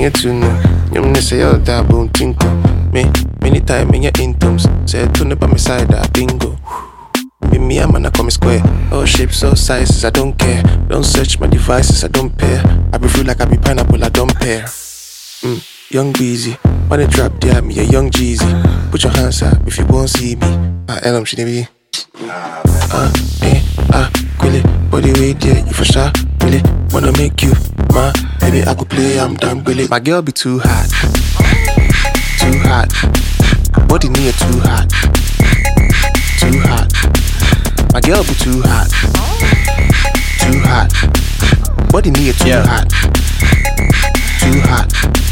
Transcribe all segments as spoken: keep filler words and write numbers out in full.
me too no. You me say all that boom tinko. Me, many time in your intoms. Say to never my side that bingo. Me, me, I'm gonna come square. All shapes, all sizes, I don't care. Don't search my devices, I don't pair. I be feel like I be pineapple, I don't pair. Mm, young Beezy, when they drop there, me a young Jeezy. Put your hands up if you won't see me. I L M, she be. Ah, eh, ah, quilly, body weight, yeah, you for sure, really. Wanna make you, ma, baby, I could play, I'm done, really. My girl be too hot, too hot. Body near too hot, too hot. My girl be too hot, too hot. Body near too yeah. hot, too hot.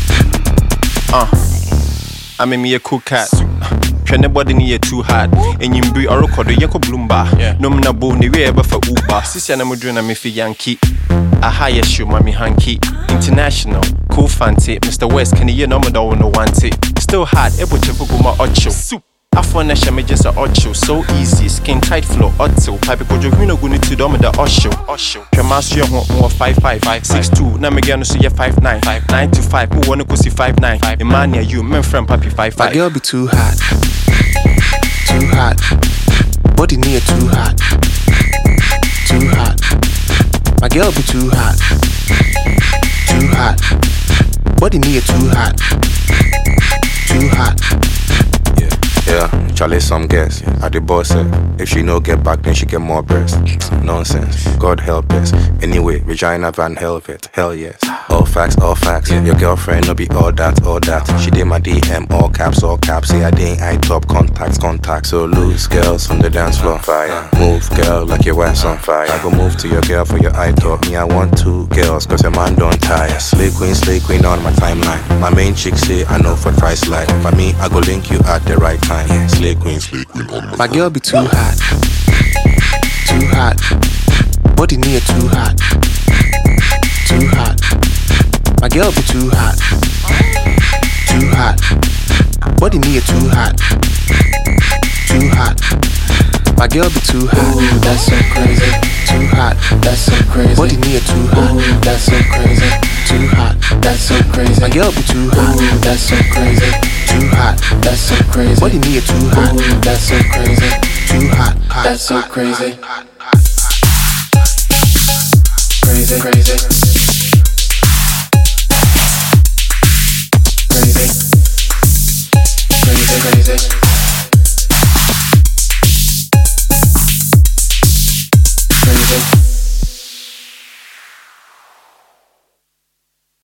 Uh, I mean me a cool cat. Anybody near too hard, and you be a record, Yako Bloomba. No, na bo, ni we ever for Uber. Sissy and Mudrina, me for Yankee. A higher shoe, mommy hanky. International, cool fancy. Mister West, can you know me don't no want it? Still hard, able to my ocho. Soup. After me just a ocho, so easy, skin tight flow, otto. Pipe go you no go need to dom the osho. Osho. Tramas you want more five five five six two. Now me gonna see you five nine five nine to five. Who wanna go see five nine? Emania, you men friend papi five five. My girl be too hot, too hot. Body near too hot, too hot. My girl be too hot, too hot. Body near too hot, too hot. Yeah, Charlie, some guess. I the boss said, if she no get back, then she get more breast. Nonsense, God help us. Anyway, Regina Van Helvet, hell yes. All facts, all facts. Your girlfriend no be all that, all that. She did my D M, all caps, all caps. Say I didn't I top contacts, contacts. So loose girls on the dance floor. Fire. Move, girl, like your wife's on fire. I go move to your girl for your eye talk. Me, I want two girls, cause your man don't tire. Slay queen, slay queen on my timeline. My main chick say I know for price like. For me, I go link you at the right time. Slay queen, slay queen on my My girl be too hot, too hot. Body near too hot, too hot. My girl be too hot, too hot. Body near too hot, too hot. My girl be too hot. Ooh, that's so crazy. Too hot, that's so crazy. Body near too hot. Ooh, that's so crazy. Too hot, that's so crazy. My girl be too hot. Ooh, that's so crazy. Too hot, that's so crazy. Body near too hot. Ooh, that's so crazy. Too hot, hot, that's so hot, crazy. Hot, hot, hot. Crazy, crazy. Crazy, crazy, crazy.